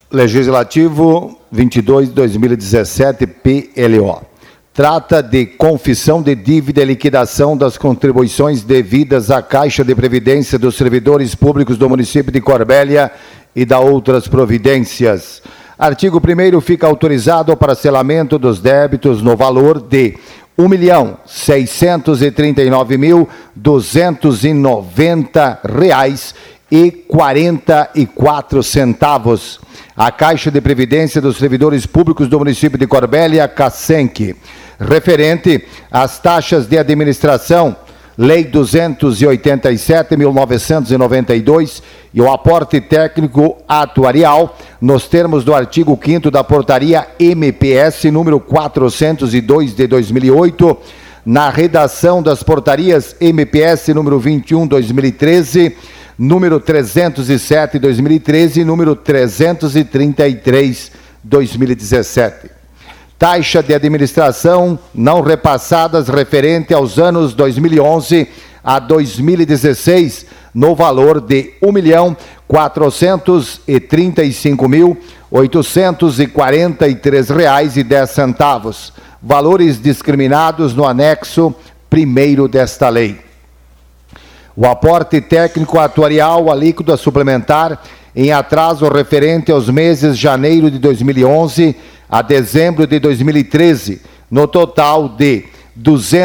Legislativo 22/2017 PLO. Trata de confissão de dívida e liquidação das contribuições devidas à Caixa de Previdência dos servidores públicos do município de Corbélia e da outras providências. Artigo 1º, fica autorizado o parcelamento dos débitos no valor de R$ 1.639.290,44. A Caixa de Previdência dos Servidores Públicos do município de Corbélia, CACENC, referente às taxas de administração, Lei 287.1992, e o aporte técnico atuarial, nos termos do artigo 5º da Portaria MPS número 402 de 2008, na redação das portarias MPS número 21/2013, número 307/2013 e número 333/2017. Taxa de administração não repassadas referente aos anos 2011 a 2016, no valor de R$ 1.435.843,10, valores discriminados no anexo 1º desta lei. O aporte técnico atuarial, alíquota suplementar em atraso referente aos meses de janeiro de 2011 a dezembro de 2013, no total de R$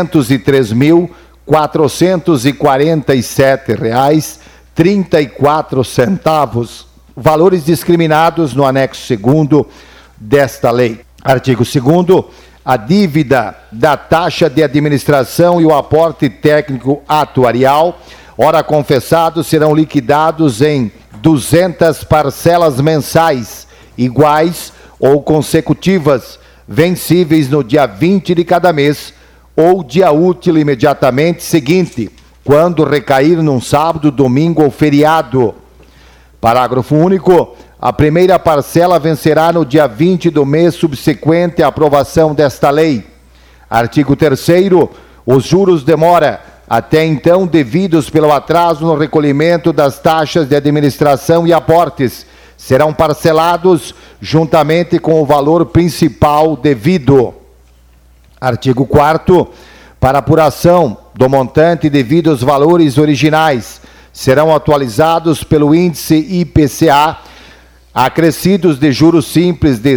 203.447,34, valores discriminados no anexo 2º desta lei. Artigo 2º, a dívida da taxa de administração e o aporte técnico atuarial, ora confessados, serão liquidados em 200 parcelas mensais, iguais ou consecutivas, vencíveis no dia 20 de cada mês ou dia útil imediatamente seguinte, quando recair num sábado, domingo ou feriado. Parágrafo único. A primeira parcela vencerá no dia 20 do mês subsequente à aprovação desta lei. Artigo 3º. Os juros de mora, até então devidos pelo atraso no recolhimento das taxas de administração e aportes, serão parcelados juntamente com o valor principal devido. Artigo 4º. Para apuração do montante devido aos valores originais, serão atualizados pelo índice IPCA, acrescidos de juros simples de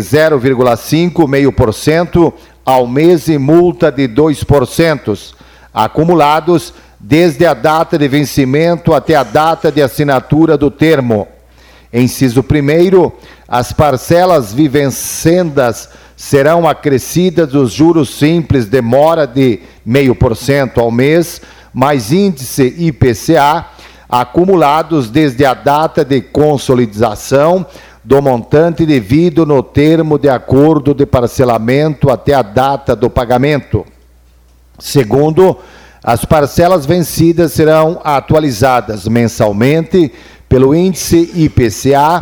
0,5% ao mês e multa de 2%, acumulados desde a data de vencimento até a data de assinatura do termo. Inciso 1º, as parcelas vivencendas serão acrescidas dos juros simples de mora de 0,5% ao mês, mais índice IPCA, acumulados desde a data de consolidação do montante devido no termo de acordo de parcelamento até a data do pagamento. Segundo, as parcelas vencidas serão atualizadas mensalmente pelo índice IPCA,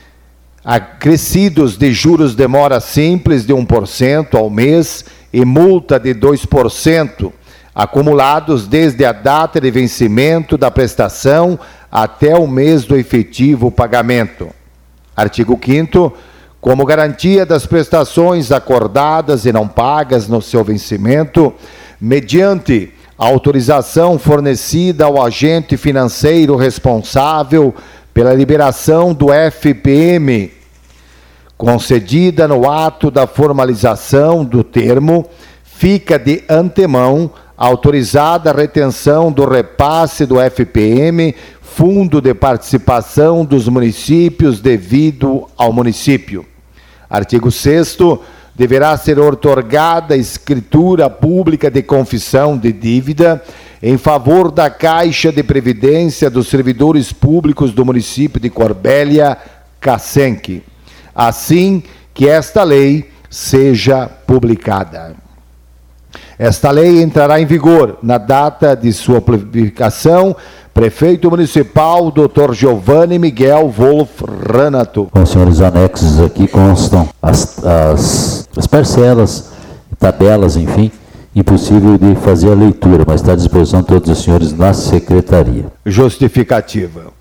acrescidos de juros de mora simples de 1% ao mês e multa de 2%, acumulados desde a data de vencimento da prestação até o mês do efetivo pagamento. Artigo 5º. Como garantia das prestações acordadas e não pagas no seu vencimento, mediante autorização fornecida ao agente financeiro responsável pela liberação do FPM, concedida no ato da formalização do termo, fica de antemão autorizada a retenção do repasse do FPM, Fundo de Participação dos Municípios, devido ao município. Artigo 6º. Deverá ser outorgada escritura pública de confissão de dívida em favor da Caixa de Previdência dos Servidores Públicos do município de Corbélia, CACENC, assim que esta lei seja publicada. Esta lei entrará em vigor na data de sua publicação. Prefeito Municipal, Dr. Giovanni Miguel Wolf Ranato. Com os senhores anexos aqui constam as parcelas, tabelas, enfim, impossível de fazer a leitura, mas está à disposição de todos os senhores na secretaria. Justificativa.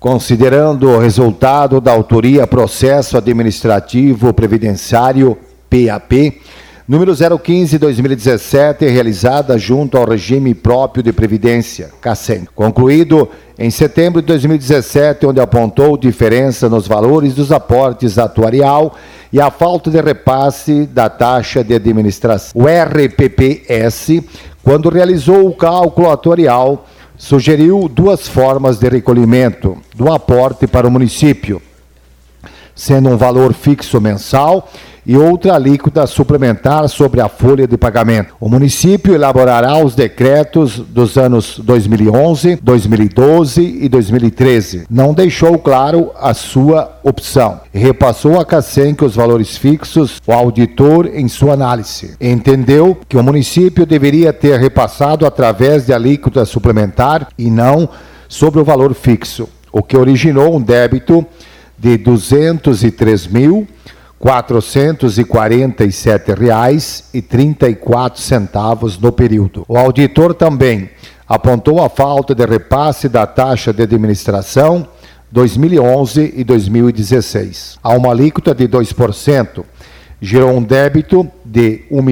Considerando o resultado da autoria Processo Administrativo Previdenciário, PAP, número 015/2017, realizada junto ao regime próprio de previdência, CACEM, concluído em setembro de 2017, onde apontou diferença nos valores dos aportes atuarial e a falta de repasse da taxa de administração. O RPPS, quando realizou o cálculo atuarial, sugeriu duas formas de recolhimento do aporte para o município, sendo um valor fixo mensal e outra alíquota suplementar sobre a folha de pagamento. O município elaborará os decretos dos anos 2011, 2012 e 2013. Não deixou claro a sua opção e repassou a CACEM que os valores fixos, o auditor, em sua análise, entendeu que o município deveria ter repassado através de alíquota suplementar e não sobre o valor fixo, o que originou um débito de R$ 203.447,34 no período. O auditor também apontou a falta de repasse da taxa de administração 2011 e 2016. A uma alíquota de 2%, gerou um débito de R$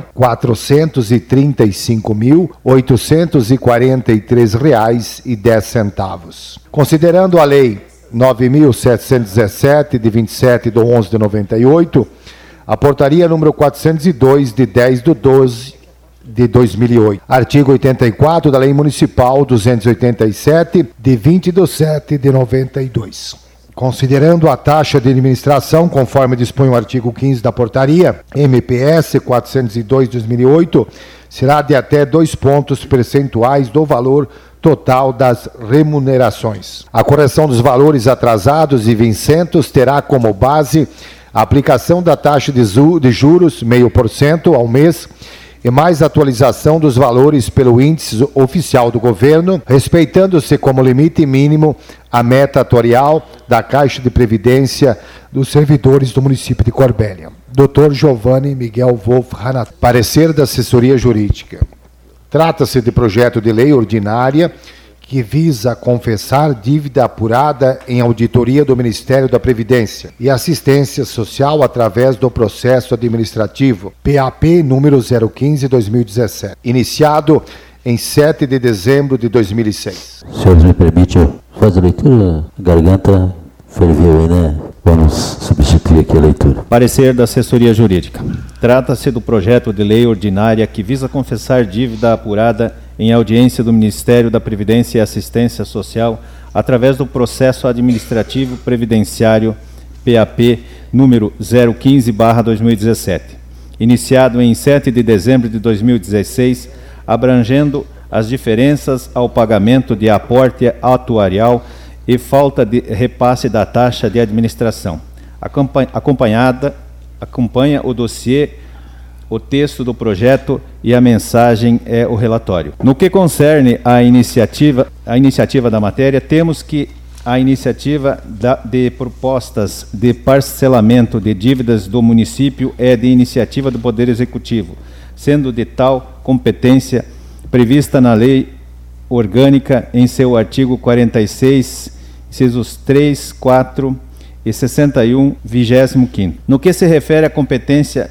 1.435.843,10. Considerando a lei 9.717, de 27 de 11 de 98, a portaria número 402, de 10 de 12 de 2008. Artigo 84 da Lei Municipal 287, de 20 de 7 de 92. Considerando a taxa de administração, conforme dispõe o artigo 15 da portaria, MPS 402 de 2008, será de até 2 pontos percentuais do valor total das remunerações. A correção dos valores atrasados e vincentos terá como base a aplicação da taxa de juros 0,5% ao mês e mais atualização dos valores pelo índice oficial do governo, respeitando-se como limite mínimo a meta atuarial da Caixa de Previdência dos servidores do município de Corbélia. Dr. Giovanni Miguel Wolf Hanat. Parecer da assessoria jurídica. Trata-se de projeto de lei ordinária que visa confessar dívida apurada em auditoria do Ministério da Previdência e Assistência Social através do processo administrativo, PAP número 015/2017, iniciado em 7 de dezembro de 2006. Senhores, me permite fazer a leitura? A garganta ferveu aí, né? Vamos substituir aqui a leitura. Parecer da assessoria jurídica. Trata-se do projeto de lei ordinária que visa confessar dívida apurada em audiência do Ministério da Previdência e Assistência Social através do processo administrativo previdenciário PAP número 015/2017, iniciado em 7 de dezembro de 2016, abrangendo as diferenças ao pagamento de aporte atuarial e falta de repasse da taxa de administração. Acompanha o dossiê, o texto do projeto e a mensagem é o relatório. No que concerne a iniciativa da matéria, temos que a iniciativa de propostas de parcelamento de dívidas do município é de iniciativa do Poder Executivo, sendo de tal competência prevista na Lei Orgânica em seu artigo 46, incisos 3, 4 e 61, 25º. No que se refere à competência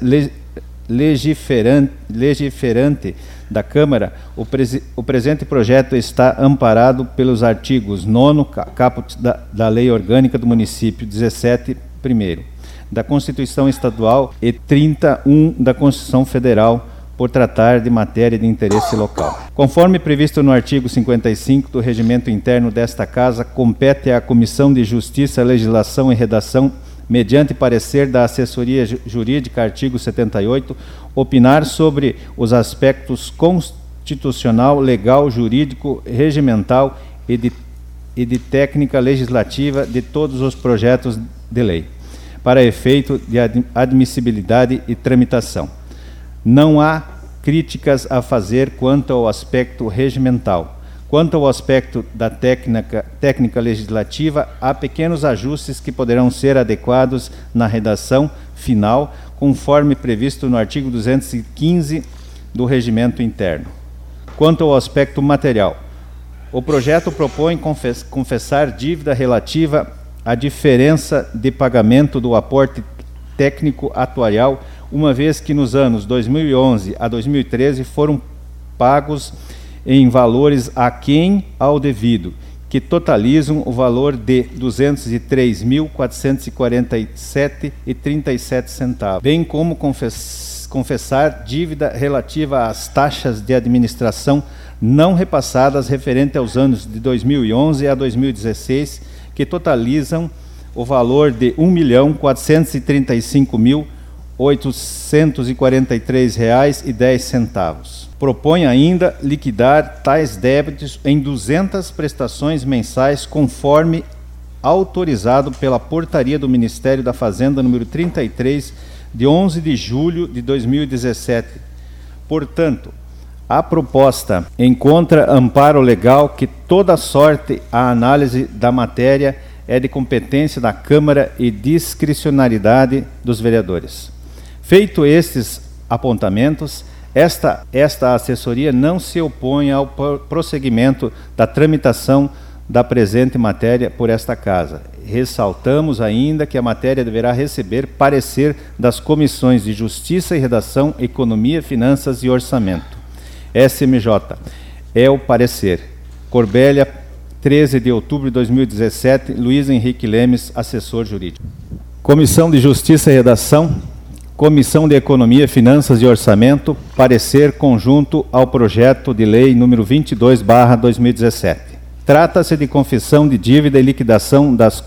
legiferante da Câmara, o presente projeto está amparado pelos artigos 9º, caput da Lei Orgânica do Município 17, primeiro, da Constituição Estadual e 31 da Constituição Federal, por tratar de matéria de interesse local. Conforme previsto no artigo 55 do Regimento Interno desta Casa, compete à Comissão de Justiça, Legislação e Redação, mediante parecer da Assessoria Jurídica, artigo 78, opinar sobre os aspectos constitucional, legal, jurídico, regimental e de técnica legislativa de todos os projetos de lei, para efeito de admissibilidade e tramitação. Não há críticas a fazer quanto ao aspecto regimental. Quanto ao aspecto da técnica legislativa, há pequenos ajustes que poderão ser adequados na redação final, conforme previsto no artigo 215 do Regimento Interno. Quanto ao aspecto material, O projeto propõe confessar dívida relativa à diferença de pagamento do aporte técnico atuarial, uma vez que nos anos 2011 a 2013 foram pagos em valores aquém ao devido, que totalizam o valor de R$ 203.447,37, bem como confessar dívida relativa às taxas de administração não repassadas referente aos anos de 2011 a 2016, que totalizam o valor de R$ 1.435.843,10. Propõe ainda liquidar tais débitos em 200 prestações mensais, conforme autorizado pela Portaria do Ministério da Fazenda número 33, de 11 de julho de 2017. Portanto, a proposta encontra amparo legal que toda sorte a análise da matéria é de competência da Câmara e discricionariedade dos vereadores. Feito estes apontamentos, esta assessoria não se opõe ao prosseguimento da tramitação da presente matéria por esta Casa. Ressaltamos ainda que a matéria deverá receber parecer das comissões de Justiça e Redação, Economia, Finanças e Orçamento. SMJ. É o parecer. Corbélia, 13 de outubro de 2017, Luiz Henrique Lemes, assessor jurídico. Comissão de Justiça e Redação, Comissão de Economia, Finanças e Orçamento, parecer conjunto ao projeto de lei número 22/2017. Trata-se de confissão de dívida e liquidação das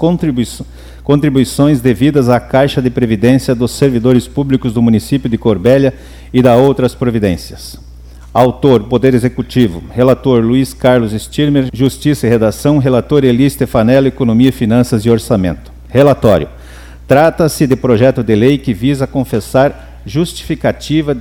contribuições devidas à Caixa de Previdência dos servidores públicos do município de Corbélia e da outras providências. Autor, Poder Executivo. Relator, Luiz Carlos Stirmer, Justiça e Redação. Relator, Eli Stefanello, Economia, Finanças e Orçamento. Relatório. Trata-se de projeto de lei que visa confessar justificativa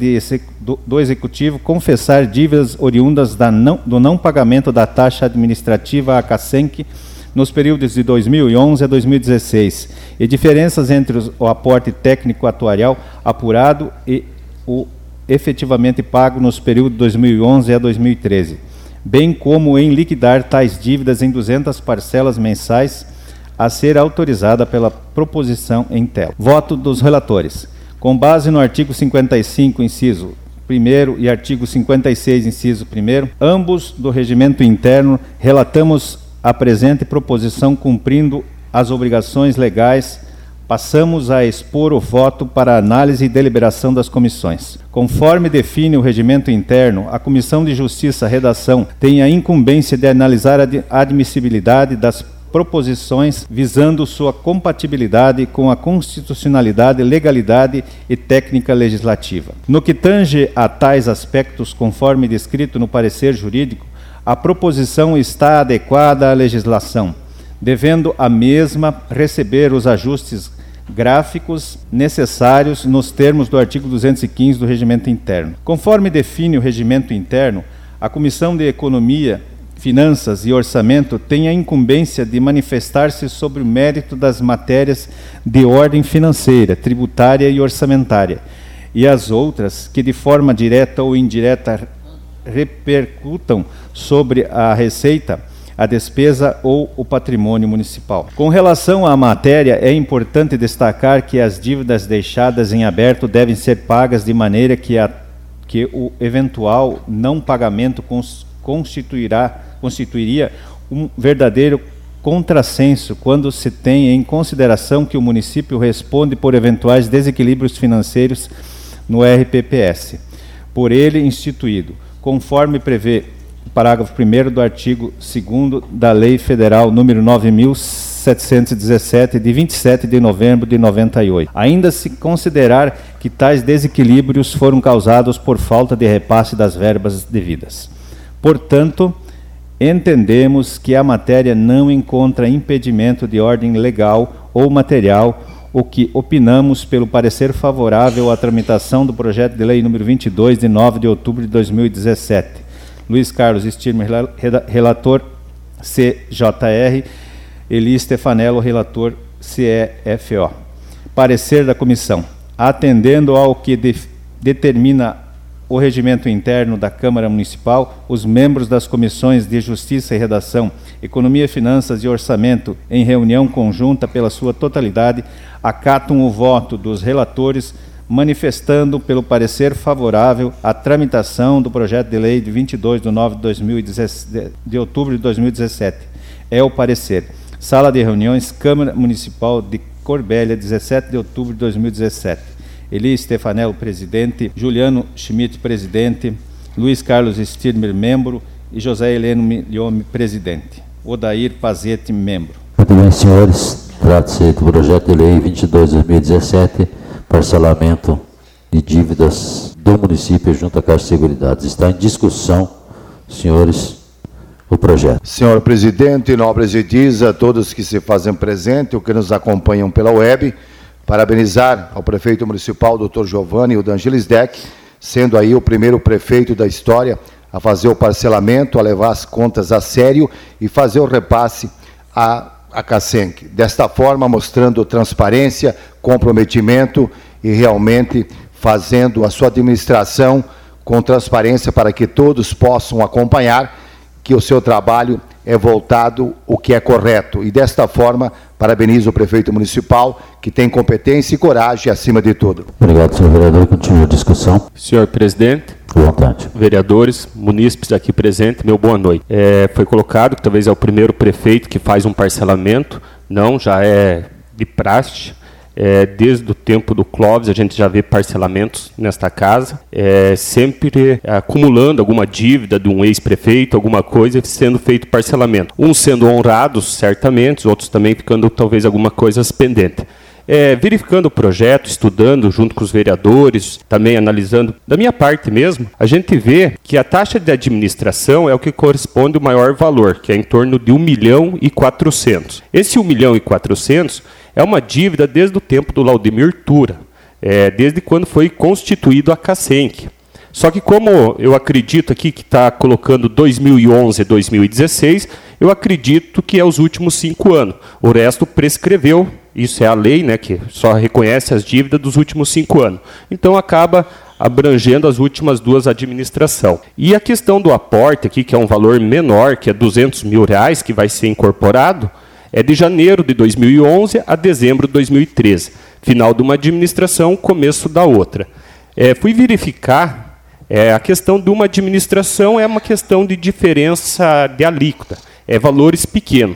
do Executivo confessar dívidas oriundas do não pagamento da taxa administrativa à CACENC nos períodos de 2011 a 2016 e diferenças entre o aporte técnico atuarial apurado e o efetivamente pago nos períodos de 2011 a 2013, bem como em liquidar tais dívidas em 200 parcelas mensais a ser autorizada pela proposição em tela. Voto dos relatores. Com base no artigo 55, inciso 1º e artigo 56, inciso 1º, ambos do regimento interno, relatamos a presente proposição cumprindo as obrigações legais. Passamos a expor o voto para análise e deliberação das comissões. Conforme define o regimento interno, a Comissão de Justiça e Redação tem a incumbência de analisar a admissibilidade das proposições visando sua compatibilidade com a constitucionalidade, legalidade e técnica legislativa. No que tange a tais aspectos, conforme descrito no parecer jurídico, a proposição está adequada à legislação, devendo a mesma receber os ajustes gráficos necessários nos termos do artigo 215 do Regimento Interno. Conforme define o Regimento Interno, a Comissão de Economia, Finanças e Orçamento tem a incumbência de manifestar-se sobre o mérito das matérias de ordem financeira, tributária e orçamentária, e as outras que de forma direta ou indireta repercutam sobre a receita, a despesa ou o patrimônio municipal. Com relação à matéria, é importante destacar que as dívidas deixadas em aberto devem ser pagas de maneira que o eventual não pagamento constituiria um verdadeiro contrassenso quando se tem em consideração que o município responde por eventuais desequilíbrios financeiros no RPPS, por ele instituído, conforme prevê o parágrafo 1º do artigo 2º da Lei Federal número 9.717, de 27 de novembro de 98. Ainda se considerar que tais desequilíbrios foram causados por falta de repasse das verbas devidas. Portanto, entendemos que a matéria não encontra impedimento de ordem legal ou material, o que opinamos pelo parecer favorável à tramitação do projeto de lei número 22, de 9 de outubro de 2017. Luiz Carlos Stirmer, relator CJR, Eli Stefanello, relator CEFO. Parecer da comissão. Atendendo ao que determina o regimento interno da Câmara Municipal, os membros das comissões de Justiça e Redação, Economia, Finanças e Orçamento, em reunião conjunta pela sua totalidade, acatam o voto dos relatores, manifestando pelo parecer favorável à tramitação do projeto de lei de 22 de outubro de 2017. É o parecer. Sala de reuniões, Câmara Municipal de Corbélia, 17 de outubro de 2017. Eli Stefanello, presidente, Juliano Schmidt, presidente, Luiz Carlos Stirmer, membro, e José Heleno Miliome, presidente. Odair Pazetti, membro. Muito bem, senhores. Trata-se do projeto de lei 22 de 2017, parcelamento de dívidas do município junto à Caixa de Seguridade. Está em discussão, senhores, o projeto. Senhor presidente, nobres edis, a todos que se fazem presente ou que nos acompanham pela web, parabenizar ao prefeito municipal, Dr. Giovanni Udangelis Deck, sendo aí o primeiro prefeito da história a fazer o parcelamento, a levar as contas a sério e fazer o repasse à Casenc. Desta forma, mostrando transparência, comprometimento e realmente fazendo a sua administração com transparência para que todos possam acompanhar que o seu trabalho é voltado o que é correto. E desta forma, parabenizo o prefeito municipal, que tem competência e coragem acima de tudo. Obrigado, senhor vereador. Continua a discussão. Senhor presidente, à vontade. Vereadores, munícipes aqui presentes, meu boa noite. Foi colocado que talvez é o primeiro prefeito que faz um parcelamento. Não, já é de praxe. Desde o tempo do Clóvis, a gente já vê parcelamentos nesta casa, sempre acumulando alguma dívida de um ex-prefeito, alguma coisa, sendo feito parcelamento. Uns sendo honrados, certamente, outros também ficando talvez alguma coisa pendente. Verificando o projeto, estudando junto com os vereadores, também analisando, da minha parte mesmo, a gente vê que a taxa de administração é o que corresponde ao maior valor, que é em torno de 1.400.000. Esse 1.400.000 é uma dívida desde o tempo do Laudemir Tura, desde quando foi constituído a Casenc. Só que como eu acredito aqui que está colocando 2011 e 2016, eu acredito que é os últimos 5 anos. O resto prescreveu, isso é a lei, né, que só reconhece as dívidas dos últimos 5 anos. Então acaba abrangendo as últimas 2 administrações. E a questão do aporte aqui, que é um valor menor, que é R$200 mil, que vai ser incorporado, é de janeiro de 2011 a dezembro de 2013. Final de uma administração, começo da outra. Fui verificar, a questão de uma administração é uma questão de diferença de alíquota, valores pequenos.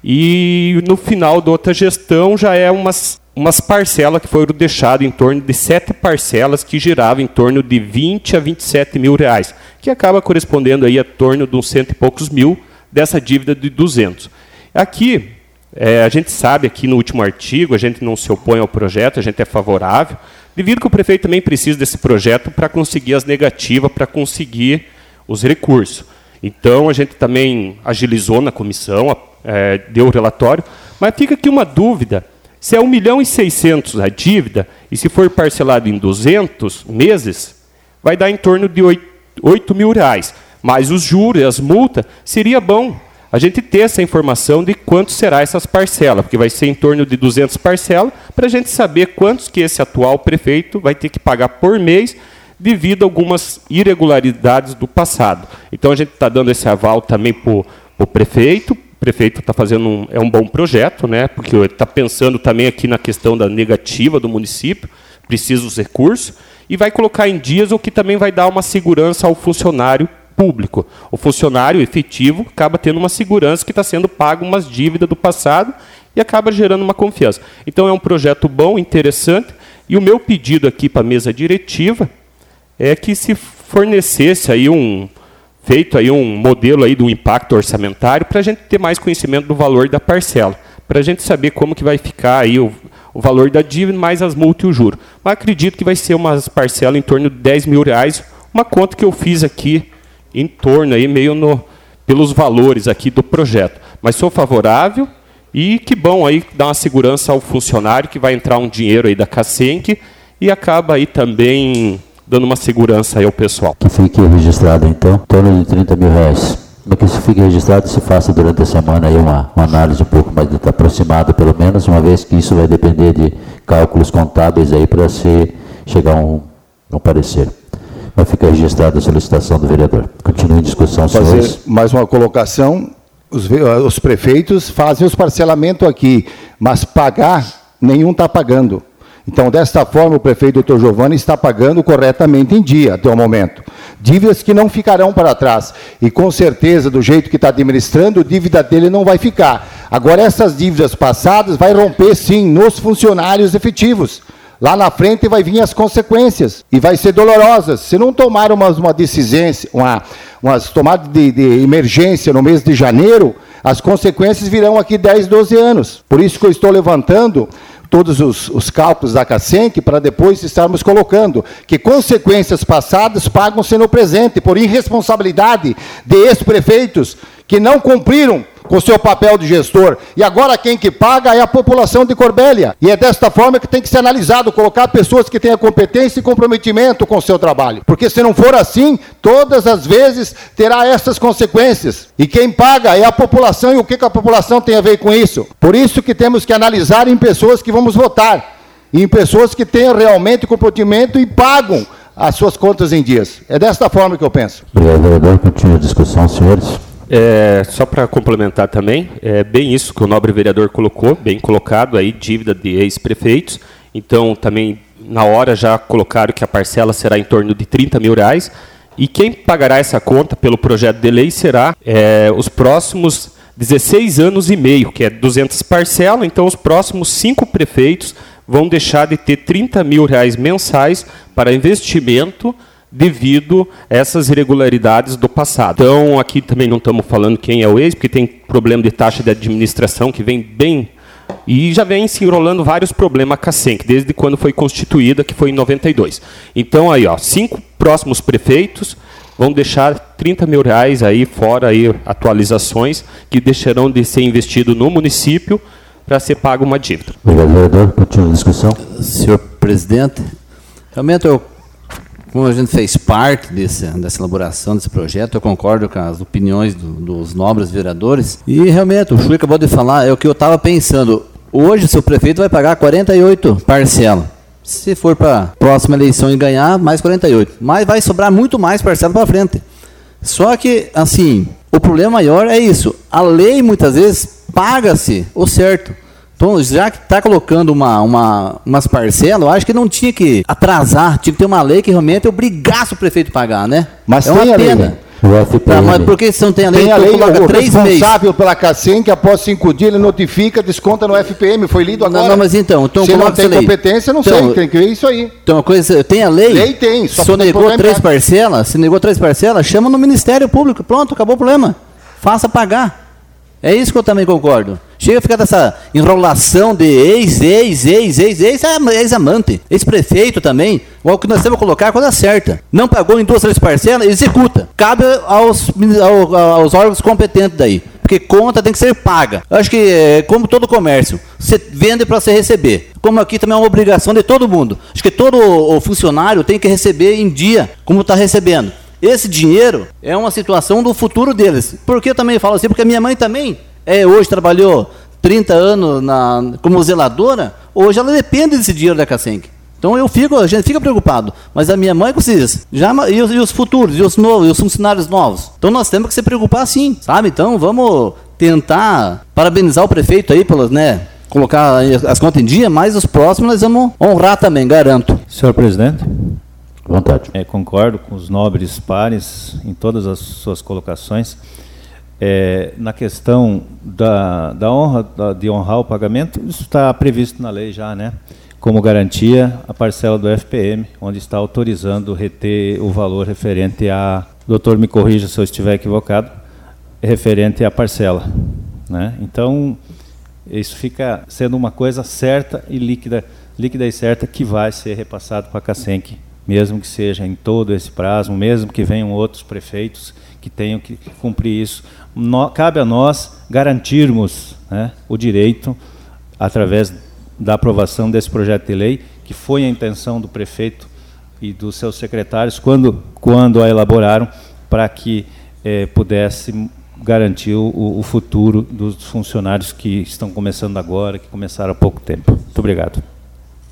E no final da outra gestão já é umas parcelas que foram deixadas em torno de 7 parcelas que giravam em torno de 20 a 27 mil reais, que acaba correspondendo aí a torno de uns 100 e poucos mil dessa dívida de 200. Aqui, a gente sabe aqui no último artigo, a gente não se opõe ao projeto, a gente é favorável, devido que o prefeito também precisa desse projeto para conseguir as negativas, para conseguir os recursos. Então, a gente também agilizou na comissão, deu o relatório, mas fica aqui uma dúvida, se é 1.600.000 a dívida, e se for parcelado em 200 meses, vai dar em torno de 8 mil reais. Mas os juros e as multas, seria bom a gente ter essa informação de quanto será essas parcelas, porque vai ser em torno de 200 parcelas, para a gente saber quantos que esse atual prefeito vai ter que pagar por mês, devido a algumas irregularidades do passado. Então, a gente está dando esse aval também para o prefeito. O prefeito está fazendo um bom projeto, né? Porque está pensando também aqui na questão da negativa do município, precisa dos recursos, e vai colocar em dias o que também vai dar uma segurança ao funcionário público. O funcionário efetivo acaba tendo uma segurança que está sendo pago umas dívidas do passado e acaba gerando uma confiança. Então, é um projeto bom, interessante, e o meu pedido aqui para a mesa diretiva é que se fornecesse aí feito aí um modelo aí do impacto orçamentário para a gente ter mais conhecimento do valor da parcela, para a gente saber como que vai ficar aí o valor da dívida, mais as multas e o juro. Mas acredito que vai ser umas parcelas em torno de 10 mil reais, uma conta que eu fiz aqui em torno aí meio pelos valores aqui do projeto. Mas sou favorável e que bom aí dar uma segurança ao funcionário que vai entrar um dinheiro aí da Casenc e acaba aí também dando uma segurança aí ao pessoal. Que fique registrado, então, em torno de 30 mil reais. Mas que isso fique registrado e se faça durante a semana aí uma análise um pouco mais aproximada, pelo menos, uma vez que isso vai depender de cálculos contábeis aí para chegar a um parecer. Vai ficar registrada a solicitação do vereador. Continue em discussão, senhores. Fazer mais uma colocação. Os prefeitos fazem os parcelamentos aqui, mas pagar, nenhum está pagando. Então, desta forma, o prefeito Dr. Giovanni está pagando corretamente em dia, até o momento. Dívidas que não ficarão para trás. E, com certeza, do jeito que está administrando, a dívida dele não vai ficar. Agora, essas dívidas passadas vai romper, sim, nos funcionários efetivos. Lá na frente vai vir as consequências. E vai ser dolorosas. Se não tomar uma decisão, umas tomadas de emergência no mês de janeiro, as consequências virão aqui 10, 12 anos. Por isso que eu estou levantando todos os cálculos da CACENC para depois estarmos colocando que consequências passadas pagam-se no presente, por irresponsabilidade de ex-prefeitos que não cumpriram com o seu papel de gestor. E agora quem que paga é a população de Corbélia. E é desta forma que tem que ser analisado, colocar pessoas que tenham competência e comprometimento com o seu trabalho. Porque se não for assim, todas as vezes terá essas consequências. E quem paga é a população, e o que a população tem a ver com isso? Por isso que temos que analisar em pessoas que vamos votar, e em pessoas que tenham realmente comprometimento e pagam as suas contas em dias. É desta forma que eu penso. Obrigado, vereador. Continua a discussão, senhores. Só para complementar também, é bem isso que o nobre vereador colocou, bem colocado aí, dívida de ex-prefeitos. Então, também, na hora, já colocaram que a parcela será em torno de R$30 mil. E quem pagará essa conta pelo projeto de lei será os próximos 16 anos e meio, que é 200 parcelas. Então, os próximos 5 prefeitos vão deixar de ter R$30 mil mensais para investimento devido a essas irregularidades do passado. Então, aqui também não estamos falando quem é o ex, porque tem problema de taxa de administração que vem bem, e já vem se enrolando vários problemas a CACENC, desde quando foi constituída, que foi em 92. Então, aí, 5 próximos prefeitos vão deixar R$30 mil aí, fora aí atualizações, que deixarão de ser investido no município para ser pago uma dívida. Obrigado, vereador. Continua a discussão. Senhor presidente, realmente como a gente fez parte dessa elaboração desse projeto, eu concordo com as opiniões dos nobres vereadores. E realmente, o Chui acabou de falar, é o que eu estava pensando. Hoje, o seu prefeito vai pagar 48 parcelas. Se for para a próxima eleição e ganhar, mais 48. Mas vai sobrar muito mais parcela para frente. Só que, assim, o problema maior é isso. A lei, muitas vezes, paga-se o certo. Então, já que está colocando umas parcelas, eu acho que não tinha que atrasar, tinha que ter uma lei que realmente obrigasse o prefeito a pagar, né? Mas é tem uma a pena. lei. Mas por que se não tem a lei? Tem a lei, coloca o 3 meses. responsável pela CACENC, após 5 dias, ele notifica, desconta no FPM, foi lido agora. Não, mas então se não tem competência, não sei, tem que ver isso aí. Então, a coisa, tem a lei? Lei tem. Só se negou 3 parcelas, chama no Ministério Público, pronto, acabou o problema. Faça pagar. É isso que eu também concordo. Chega a ficar dessa enrolação de ex-amante, ex-prefeito também. O que nós temos que colocar é a coisa certa. Não pagou em 2, 3 parcelas, executa. Cabe aos órgãos competentes daí. Porque conta tem que ser paga. Eu acho que, como todo comércio, você vende para você receber. Como aqui também é uma obrigação de todo mundo. Acho que todo o funcionário tem que receber em dia, como está recebendo. Esse dinheiro é uma situação do futuro deles. Por que eu também falo assim? Porque a minha mãe também hoje trabalhou 30 anos como zeladora, hoje ela depende desse dinheiro da CACENC. Então a gente fica preocupado. Mas a minha mãe precisa. E os futuros, e os novos, e os funcionários novos. Então nós temos que se preocupar sim, sabe? Então vamos tentar parabenizar o prefeito aí pelas, colocar as contas em dia, mas os próximos nós vamos honrar também, garanto. Senhor presidente. Vontade. Concordo com os nobres pares em todas as suas colocações. Na questão da honra, de honrar o pagamento, isso está previsto na lei já, né? Como garantia, a parcela do FPM, onde está autorizando reter o valor referente a... Doutor, me corrija se eu estiver equivocado, referente à parcela, né? Então, isso fica sendo uma coisa certa e líquida e certa, que vai ser repassado para a CACENC, mesmo que seja em todo esse prazo, mesmo que venham outros prefeitos que tenham que cumprir isso. Cabe a nós garantirmos, né, o direito, através da aprovação desse projeto de lei, que foi a intenção do prefeito e dos seus secretários, quando a elaboraram, para que pudesse garantir o futuro dos funcionários que estão começando agora, que começaram há pouco tempo. Muito obrigado.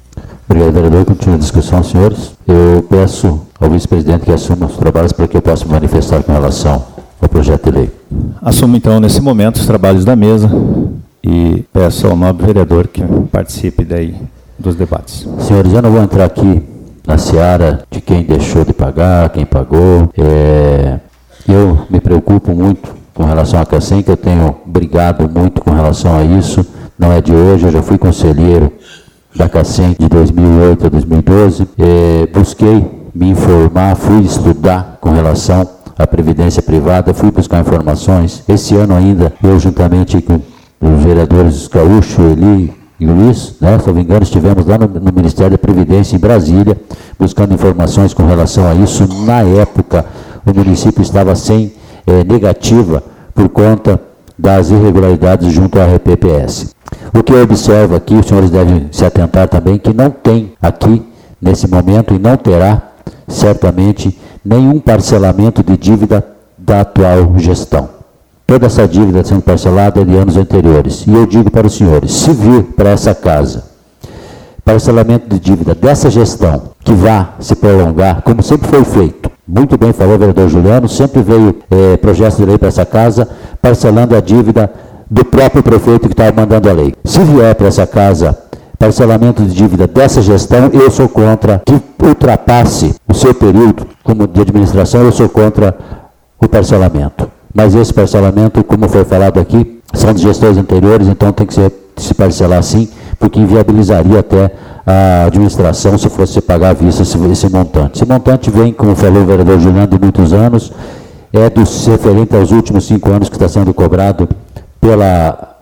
Obrigado, vereador. Continua a discussão, senhores. Eu peço ao vice-presidente que assuma os trabalhos para que eu possa me manifestar com relação ao projeto de lei. Assumo, então, nesse momento, os trabalhos da mesa e peço ao nobre vereador que participe daí dos debates. Senhores, eu não vou entrar aqui na seara de quem deixou de pagar, quem pagou. Eu me preocupo muito com relação à CACEM, que eu tenho brigado muito com relação a isso. Não é de hoje, eu já fui conselheiro da CACEM de 2008 a 2012. Busquei me informar, fui estudar com relação à previdência privada, fui buscar informações. Esse ano ainda, eu juntamente com os vereadores Gaúcho, Eli e Luiz, né, se não me engano, estivemos lá no Ministério da Previdência em Brasília, buscando informações com relação a isso. Na época, o município estava sem negativa por conta das irregularidades junto à RPPS. O que eu observo aqui, os senhores devem se atentar também, que não tem aqui, nesse momento, e não terá, certamente, nenhum parcelamento de dívida da atual gestão. Toda essa dívida sendo parcelada é de anos anteriores. E eu digo para os senhores, se vir para essa casa parcelamento de dívida dessa gestão, que vá se prolongar, como sempre foi feito, muito bem falou o vereador Juliano, sempre veio projeto de lei para essa casa, parcelando a dívida do próprio prefeito que estava mandando a lei. Se vier para essa casa parcelamento de dívida dessa gestão, eu sou contra que ultrapasse o seu período como de administração, eu sou contra o parcelamento. Mas esse parcelamento, como foi falado aqui, são de gestões anteriores, então tem que se parcelar sim, porque inviabilizaria até a administração se fosse pagar à vista esse montante. Esse montante vem, como falou o vereador Juliano, de muitos anos, é referente aos últimos 5 anos que está sendo cobrado pela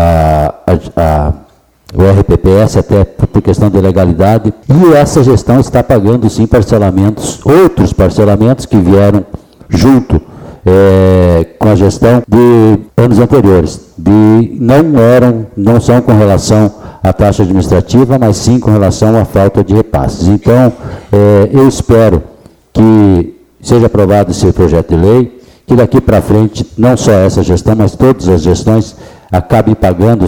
o RPPS, até por questão de legalidade, e essa gestão está pagando sim parcelamentos, outros parcelamentos que vieram junto com a gestão de anos anteriores, não são com relação à taxa administrativa, mas sim com relação à falta de repasses. Então, eu espero que seja aprovado esse projeto de lei, que daqui para frente, não só essa gestão, mas todas as gestões acabem pagando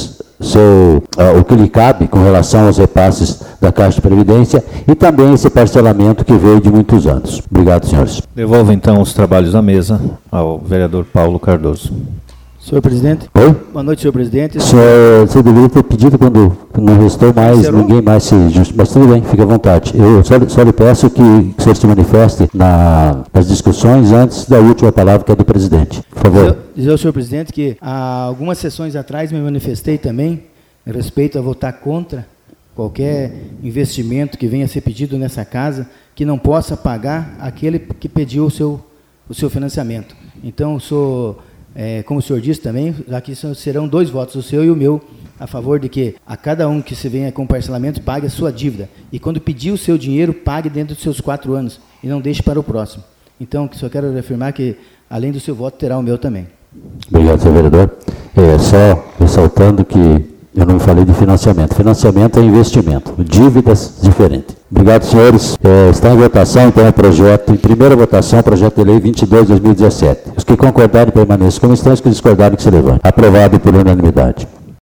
o que lhe cabe com relação aos repasses da Caixa de Previdência e também esse parcelamento que veio de muitos anos. Obrigado, senhores. Devolvo, então, os trabalhos da mesa ao vereador Paulo Cardoso. Senhor presidente. Oi? Boa noite, senhor presidente. Você deveria ter pedido quando não restou mais, ninguém mais se justificou, mas tudo bem, fique à vontade. Eu só lhe peço que o senhor se manifeste nas discussões antes da última palavra, que é do presidente. Por favor. Dizer ao senhor presidente que há algumas sessões atrás me manifestei também a respeito a votar contra qualquer investimento que venha a ser pedido nessa casa que não possa pagar aquele que pediu o seu financiamento. Então, como o senhor disse também, aqui serão 2 votos, o seu e o meu, a favor de que a cada um que se venha com parcelamento pague a sua dívida. E quando pedir o seu dinheiro, pague dentro dos seus 4 anos e não deixe para o próximo. Então, só quero afirmar que, além do seu voto, terá o meu também. Obrigado, senhor vereador. Só ressaltando que eu não falei de financiamento. Financiamento é investimento, dívidas diferentes. Obrigado, senhores. Está em votação, então, o projeto, em primeira votação, projeto de lei 22/2017. Os que concordarem permaneçam como estão, os que discordarem que se levantem. Aprovado por unanimidade.